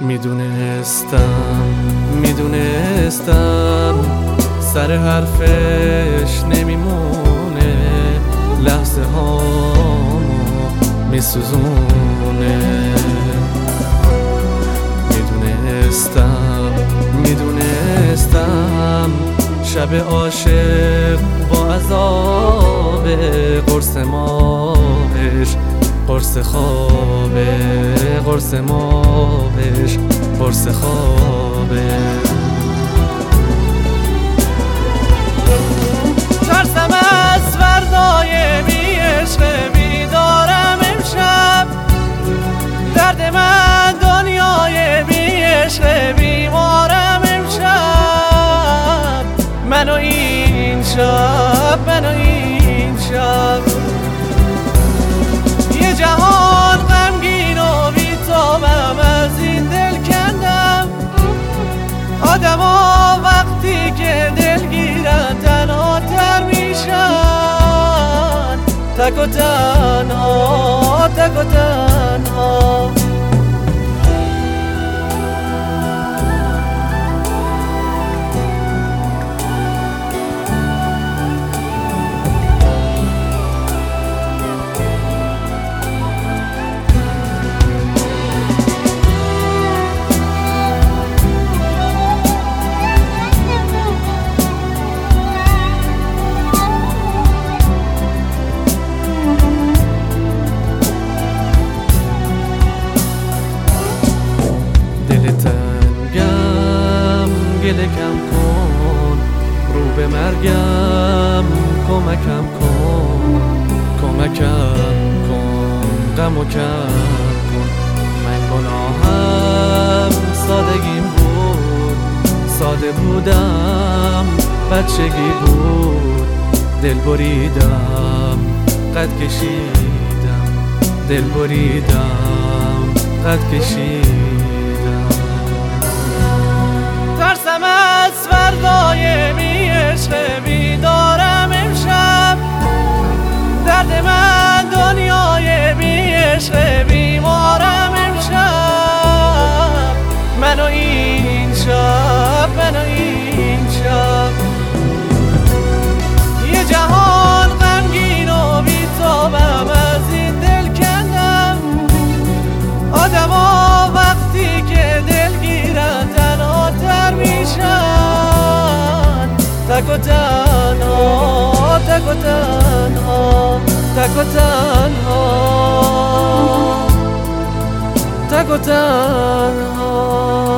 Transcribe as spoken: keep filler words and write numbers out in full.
میدونستم میدونستم سر حرفش نمیمونه، لحظه هامو میسوزونه. میدونستم میدونستم شب عاشق با عذاب، قرص ماهش قرص خوابه، قرص ماهش قرص خوابه. ترسم از فردای بی عشق بیدارم امشب، درد من دنیای بی عشق بیمارم امشب. منو این شب منو این شب یه جهان غمگین و بی‌تابم از این دل کندم. آدما وقتی که دلگیرن تنها تر میشن، تک و تنها تک و تنها. گله کم کن، رو به مرگم کمکم کن، کمکم کن، غمو کم کن. من گناهم سادگیم بود، ساده بودم بچگی بود. دل بریدم قد کشیدم، دل بریدم قد کشیدم. ترسم از فردای بی عشق بیدارم امشب، درد من دنیای بی عشق بیمارم امشب. منو این شب منو این شب یه جهان غمگین و بی‌تابم از این دل کندم. آدما وقتی که دلگیرن تنها تر میشن، تک و تنها تک و تنها تک و تنها تک و تنها.